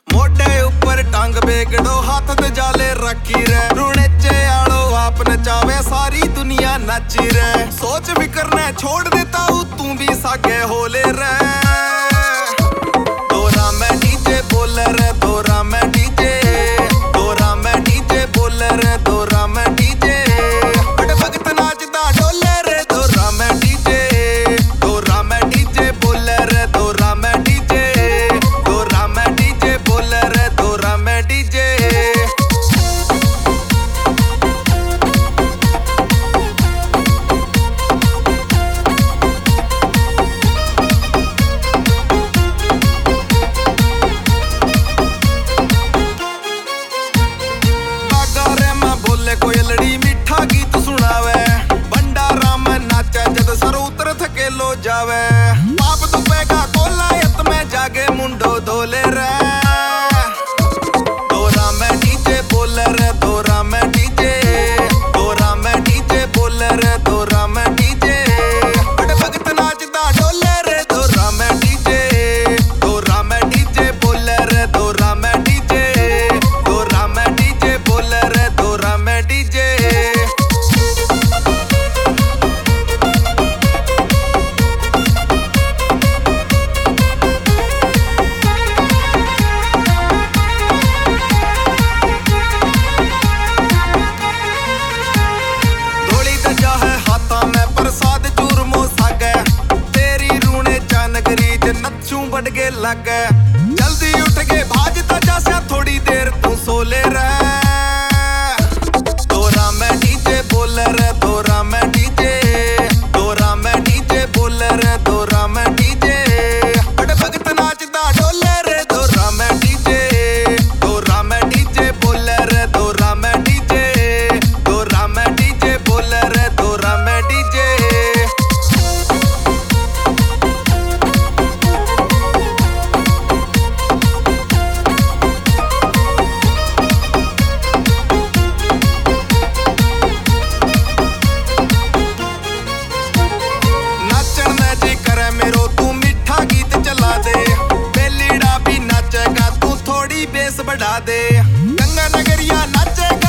मोढे ऊपर टांग बेगड़ो हाथ ते जाले रखी रे रूणे चे आड़ो आप नचावे सारी दुनिया नाची रे सोच फिकर ने छोड़ देता हूँ तू भी सागे होले रे दोरा में डीजे बोल रे दोरा में डीजे दोरा में डीजे बोल रे दोरा में डीजे बड़े भगत नाचदा डोले रे दोरा में डीजे दोरा में डीजे बोल रे दोरा में डीजे दोरा में डीजे बोल रे दोरा में डीजे कोयलड़ी मीठा गीत सुनावे भंडारा में नाचे जद सर उतर थके लो जावे पाप दुपेगा कोलायत में जागे मुंडो धोले रे दोरा में डीजे बोल रे दोरा में डीजे दोरा में डीजे बोल रे दोरा में डीजे बड़े भगत नाचदा डोले रे दोरा में डीजे दोरा में डीजे बोल रे दोरा में डीजे दोरा में डीजे बोल रे दोरा में डीजे धोली दजा है हाथा में प्रसाद चूरमो सागे तेरी रूणे चानगरी नच्छू बढ़ के लगे जल्दी उठ के भाजता जा थोड़ी देर तू सोले रहे दोरा में डीजे बोल रे दोरा में डीजे दोरा में डीजे बोल रे दोरा में डीजे बड़े भगत नाचदा डोले रे दोरा में डीजे दोरा में डीजे बोल रे दोरा में डीजे दोरा में डीजे बोल रे दोरा में डीजे मेरो तू मीठा गीत चला दे बेलीड़ा भी नाचेगा तू थोड़ी बेस बढ़ा दे गंगा नगरिया नाचेगा